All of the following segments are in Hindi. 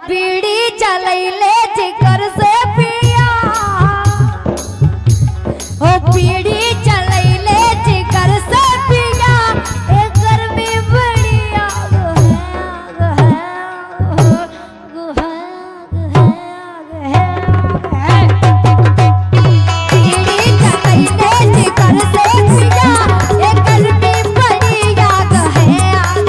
बीड़ी जलैले जिगर से पिया ओ बीड़ी जलैले जिगर से पिया ए गर्मी बड़ी आग है बीड़ी जलैले जिगर से पिया ए गर्मी बड़ी आग है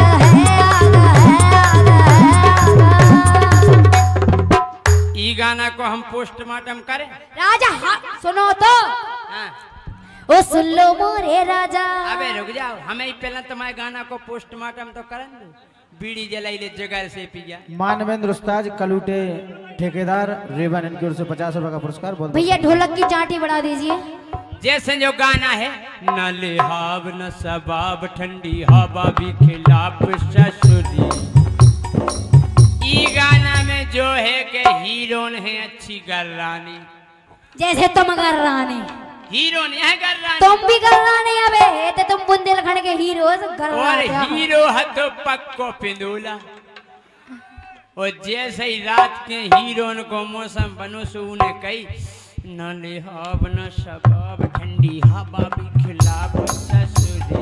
ई गाना को हम पोस्टमार्टम करें। राजा सुनो तो हाँ। ओ सुन लो मोरे राजा। अबे रुक जाओ, हमें ही पहले तुम्हारे गाना को पोस्टमार्टम तो करन दो। बीड़ी जलाइले जगह से पिया। मानवेंद्र उस्ताद कलूटे ठेकेदार रेवन इनकी ओर से 50 रुपए का पुरस्कार बोल भैया ढोलक की चाटी बढ़ा दीजिए। जैसे जो गाना है न लिहाब न सबाब ठंडी हवा भी खिलाफ ससुरी। ई गाना में जो है के हीरोइन है अच्छी गर्रानी। जैसे तुम गर्रानी हीरोइन है गर्रानी, तुम भी गर्रानी अबे ते तुम बुंदेलखंड के हीरो और गर्रानी हीरो है तो पक्को पिंदूला। और जैसे ही रात के हीरोइन को मौसम बनो सुने कई न लिहाब न शबाब ठंडी हवा भी खिलाफ ससुरी।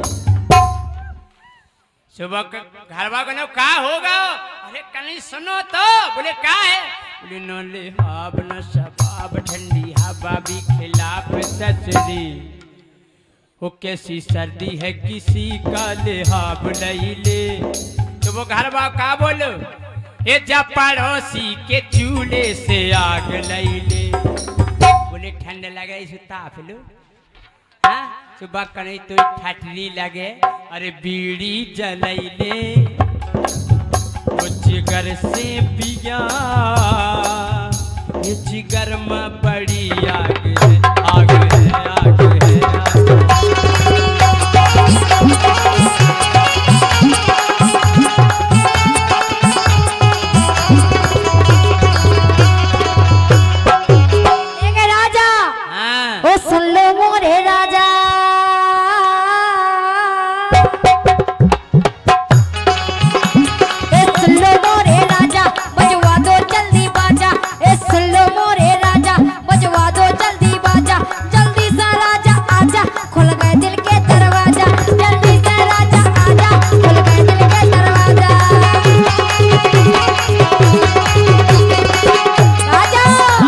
सुबह घरवा को ना का होगा, अरे कहीं सुनो तो बोले का है, बोले न लिहाब न शबाब ठंडी हवा भी खिलाफ ससुरी। वो कैसी सर्दी है किसी का लिहाब नहीं ले। तो वो घरवा का बोलो ये जब पड़ोसी के चूल्हे से आग नहीं ले। बोले ठंड लगे इसे ताप लो, हाँ सुबह कहीं तो ठटरी लगे, अरे बीड़ी जलैले वो जिगर से पिया ये जिगर में बड़ी आग है आग है आग है। राजा हाँ। ओ सुन लो मोरे राजा। ए सुन लो मोरे राजा बजवा दो जल्दी बाजा। ए सुन लो मोरे राजा बजवा दो जल्दी बाजा। जल्दी सा राजा आजा खुल गए दिल के दरवाजा। जल्दी से राजा आजा खुल गए दिल के दरवाजा। राजा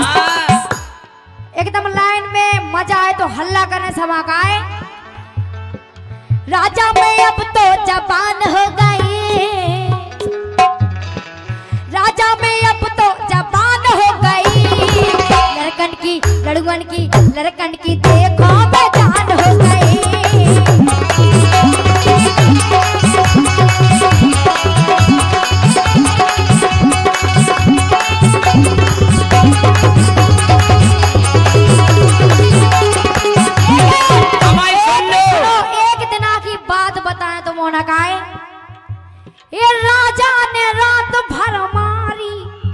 एकदम लाइन में मजा आए तो हल्ला करने समा का आए। राजा मैं अब तो जबान हो गई, राजा मैं अब तो जबान हो गई। लड़कन की लड़ुअन की लड़कन की देखो बेजान हो गई। एक दिन की बात बताएं तो मोना का है। ये राजा ने रात भर मारी।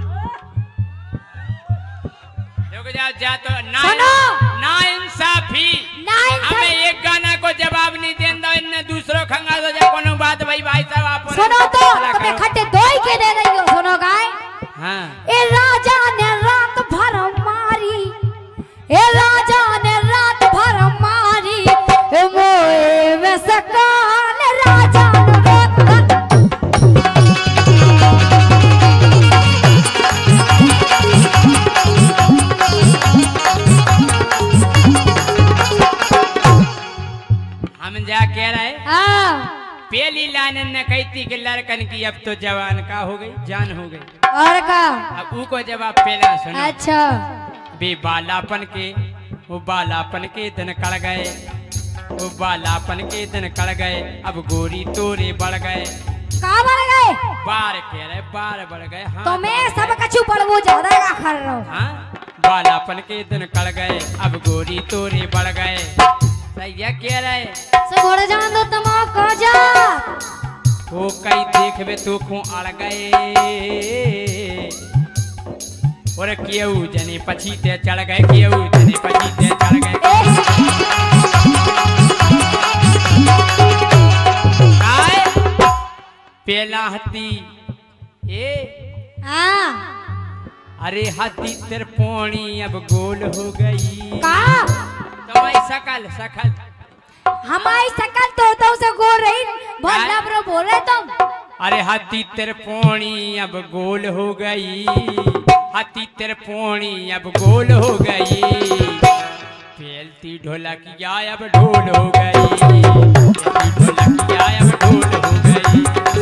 रुक जाओ जा तो ना सुनो। ना इंसाफी हमें एक गाना को जवाब नहीं देंदा इन्ने दूसरो खंगा तो जा कोनो बात भाई भाई साहब आप सुनो तो तुम्हें खट्टे दो ही के दे रही हो। सुनो गाय हाँ। ये राजा ने रात भर मारी, ये राजा ने रात भर मारी। मोए में सकाल राजा हम जा कह रहे पहली लाइन ने कही थी कि लड़कन की अब तो जवान का हो गई जान हो गई। और का अब ऊ को जवाब पहला सुनो। अच्छा बे बालापन के वो बालापन के दिन कड़ गए, वो बालापन के दिन कड़ गए, अब गोरी तोरे बढ़ गए। कहाँ बढ़ गए? बार कह रहे बार बढ़ गए। हाँ तो मैं सब कछु पढ़बो ज्यादा का कर रहा हूँ। हाँ बालापन के दिन कड़ गए, अब गोरी तोरे बढ़ गए। सही कह रहे सो घोड़े जान दो तमाम को जा। वो कई देखबे तो को अड़ गए, और केऊ जने पछी ते चढ़ गए, केऊ जने पछी ते चढ़ गए। पहला हती ए हाँ अरे हाथी तेरे पोणी अब गोल हो गई। का तुम्हारी शकल शकल हमारी शकल तो से गोल रही, बहुत लबरो बोल रहे तुम। अरे हाथी तेरे पोणी अब गोल हो गई, हाथी तेरे पोणी अब गोल हो गई, फेलती ढोलकिया अब ढोल हो गई, फेलती ढोलकिया अब ढोल हो गई।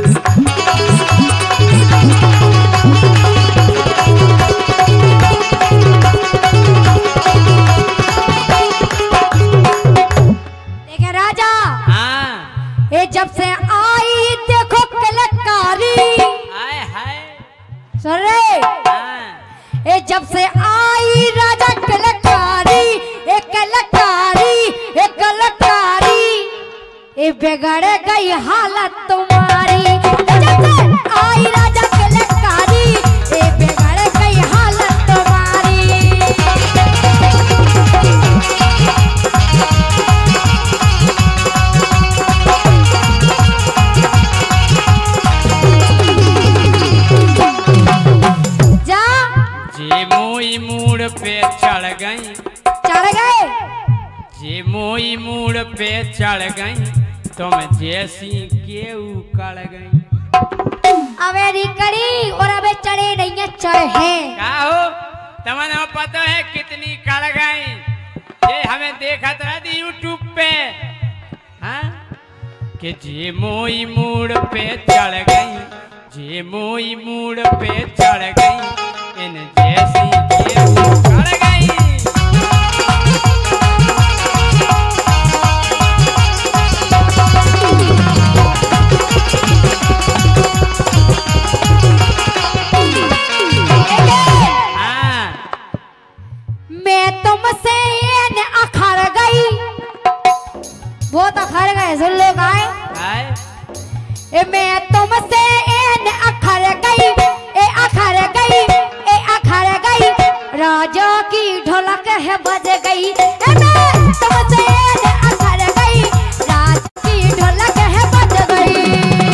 देखे राजा, हाँ ये जब से आई देखो कलाकारी, हाय हाय सुन रहे? हाँ ये जब से आई राजा कलाकारी, एक कलाकारी, एक कलाकारी, ये बिगड़ गई हालत तुम्हारी। जब से आई राजा कलाकारी, ये बिगड़ गई हालत तुम्हारी। जा जे मोई मूड पे चढ़ गई, चढ़ गए, जे मोई मूड पे चढ़ गई, तुम जैसी के उकड़ गई। अवेरी कड़ी और अबे चढ़े नहीं है, चढ़े। का हो तुम्हें पता है कितनी कड़ गई, ये हमें देखा था यूट्यूब पे, हाँ कि जे मोई मूड पे चढ़ गई, जे मोई मूड पे चढ़ गई, इन जैसी के उकड़ गई। मैं तुमसे ये अखड़ गई, बहुत अखड़ गए, सुन लो गाय। मैं तुमसे ये अखड़ गई, ए अखड़ गई, ए अखड़ गई, राजा की ढोलक है बज गई। मैं तुमसे ये अखड़ गई, राजा की ढोलक है बज गई।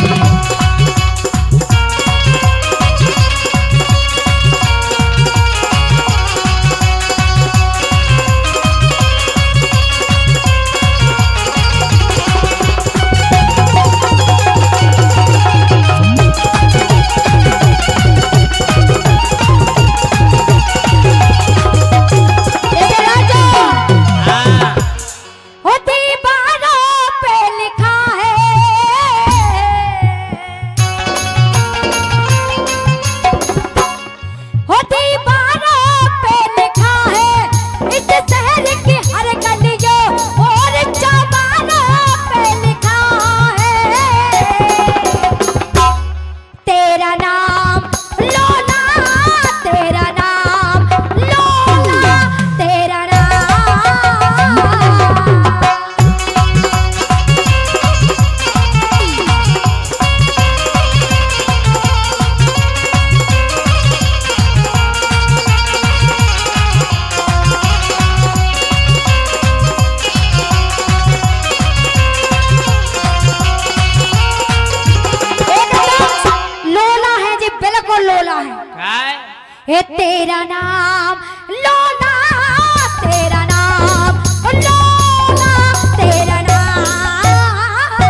हे तेरा नाम लोला, तेरा नाम लोला, तेरा नाम।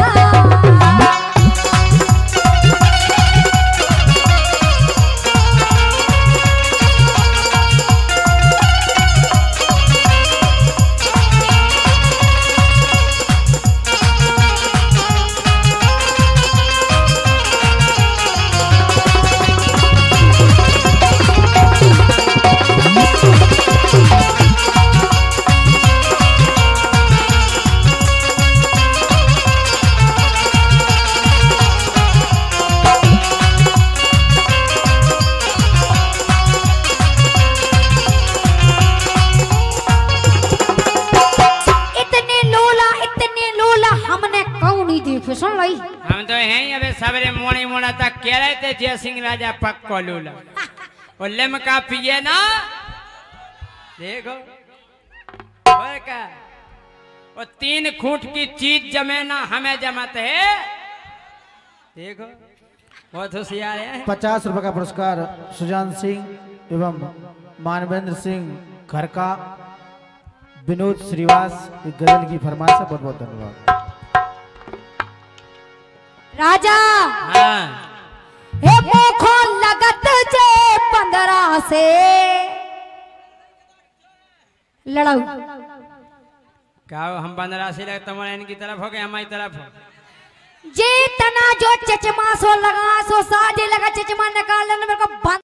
सुन लाई हम तो हैं अबे सवेरे मोड़ी मोड़ा तक कह रहे थे जय सिंह राजा पक्को लूला और लिमका पिए ना देखो का और 3 खूंट की चीज जमे ना हमें जमत है। देखो बहुत होशियार है। 50 रुपए का पुरस्कार सुजान सिंह एवं मानवेंद्र सिंह घर का विनोद श्रीवास एक गजल की फरमाइश है। बहुत बहुत धन्यवाद। राजा हाँ हे मोखो लगत जे 15 से लड़ाऊ का हम 15 से लगे तुम्हारे इनकी तरफ हो गए हमारी तरफ हो। जे तना जो चचमा सो लगा सो साजे लगा चचमा निकाल मेरे को